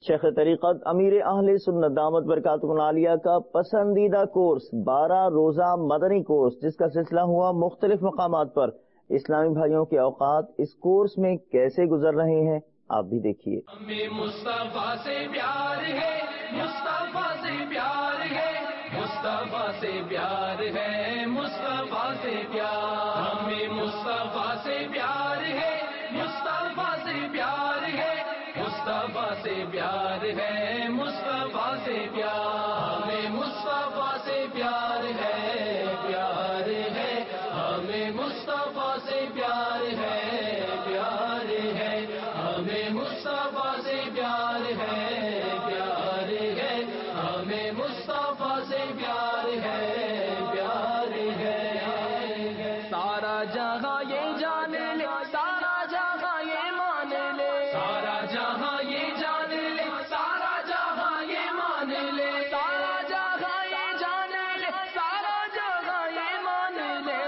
شیخ طریقت امیر اہل سنت دامت برکاتہ العالیہ کا پسندیدہ کورس 12 روزہ مدنی کورس، جس کا سلسلہ ہوا مختلف مقامات پر۔ اسلامی بھائیوں کے اوقات اس کورس میں کیسے گزر رہے ہیں آپ بھی دیکھیے۔ ہمیں مصطفیٰ سے پیار ہے، مصطفیٰ سے پیار ہے، مصطفیٰ سے پیار ہے، مصطفیٰ سے پیار، ہمیں مصطفیٰ سے پیار ہے، مصطفیٰ سے پیار ہے، مصطفیٰ سے پیار ہے، مصطفیٰ سے پیار، ہمیں مصطفیٰ سے پیار ہے، پیار ہے، ہمیں مصطفیٰ سے پیار ہے، پیار ہے، ہمیں مصطفیٰ سے پیار ہے، پیار ہے، ہمیں مصطفیٰ سے پیار ہے، پیار ہے، سارا جہاں یہ جان لے، سارا جہاں یہ مان لے، سارا جہاں یہ جان لے، سارا جہاں یہ مان لے، سارا جہاں یہ جان لے، سارا جہاں یہ مان لے،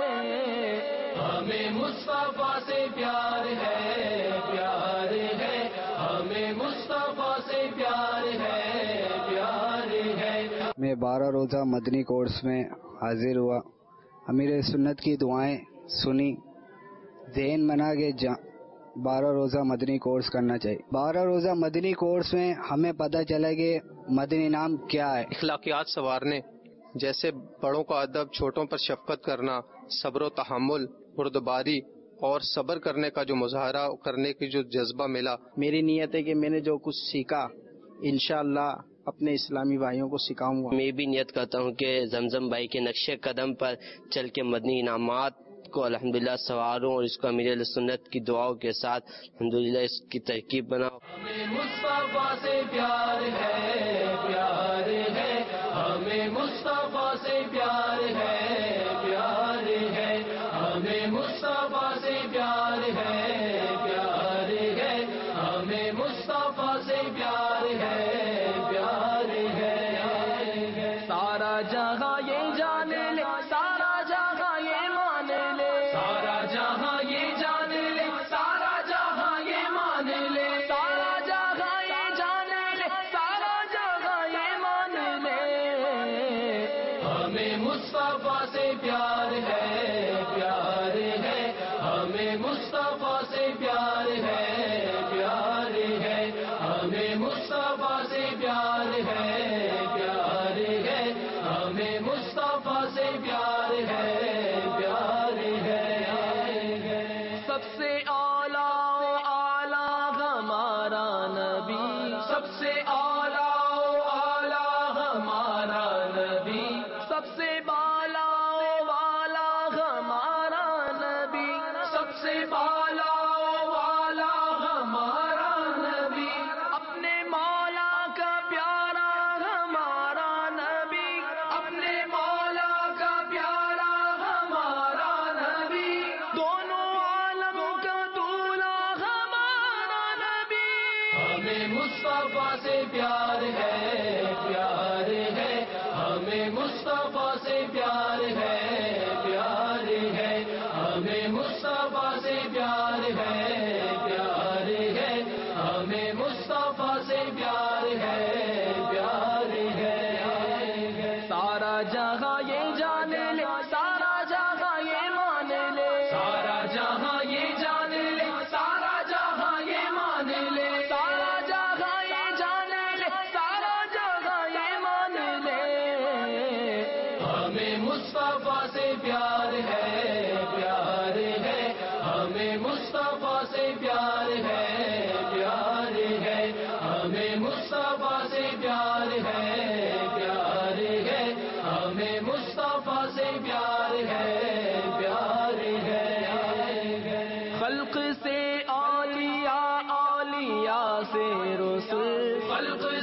ہمیں مصطفیٰ سے پیار ہے، پیار ہے، ہمیں مصطفیٰ سے پیار ہے، پیار ہے۔ میں 12 روزہ مدنی کورس میں حاضر ہوا، امیر سنت کی دعائیں سنی، ذہن بنا کے 12 روزہ مدنی کورس کرنا چاہیے۔ 12 روزہ مدنی کورس میں ہمیں پتہ چلا کہ مدنی نام کیا ہے۔ اخلاقیات سنوارنے، جیسے بڑوں کا ادب، چھوٹوں پر شفقت کرنا، صبر و تحمل، بردباری اور صبر کرنے کا جو مظاہرہ کرنے کی جو جذبہ ملا۔ میری نیت ہے کہ میں نے جو کچھ سیکھا انشاءاللہ اپنے اسلامی بھائیوں کو سکھاؤں گا۔ میں بھی نیت کرتا ہوں کہ زمزم بھائی کے نقش قدم پر چل کے مدنی انعامات کو الحمدللہ سنواروں اور اس کو امیر اہل سنت کی دعاؤں کے ساتھ الحمدللہ اس کی ترکیب بناؤں۔ ہمیں مصطفیٰ سے پیار ہے، پیار ہے، ہمیں مصطفیٰ سے پیار ہے، پیار ہے، ہمیں مصطفیٰ سے پیار ہے، پیار ہے، ہمیں مصطفیٰ سے پیار ہے، پیار ہے، سارا جہاں یہ جان لے، سارا جہاں یہ مان لے، سارا جہاں یہ جان لے، سارا جہاں یہ مان لے، سارا جہاں یہ جان لے، سارا جہاں یہ مان لے، ہمیں مصطفیٰ سے پیار ہے، پیار ہے، ہمیں مصطفیٰ سے پیار ہے، پیار ہے، ہمیں مصطفیٰ سے پیار ہے، پیار ہے، ہمیں مصطفیٰ سے پیار ہے، پیار ہے، سب سے اعلیٰ اعلیٰ ہمارا نبی، سب سے اعلیٰ اعلیٰ ہمارا نبی، سب سے بالا والا ہمارا نبی، سب سے بالا والا ہمارا نبی، اپنے مولا کا پیارا ہمارا نبی، اپنے مولا کا پیارا ہمارا نبی، دونوں عالم کا دولہا ہمارا نبی، ہمیں مصطفیٰ سے پیار ہے، پیار ہے، ہمیں مصطفیٰ سے پیار ہے، پیار ہے، ہمیں مصطفیٰ سے پیار ہے، پیار ہے، ہمیں مصطفیٰ سے پیار ہے، پیار ہے، سارا جہاں یہ جان لے، سارا جہاں یہ مان لے، سارا جہاں یہ جان لے، سارا جہاں یہ مان لے، سارا جہاں یہ جان لے، سارا جہاں یہ مان لے، ہمیں مصطفیٰ سے پیار ہے، پیار ہے، ہمیں مصطفیٰ سے پیار ہے، پیار ہے، ہمیں مصطفیٰ سے پیار ہے، پیار ہے، ہمیں مصطفیٰ سے پیار ہے، پیار ہے، خلق سے اولیاء، اولیاء سے رسول، خلق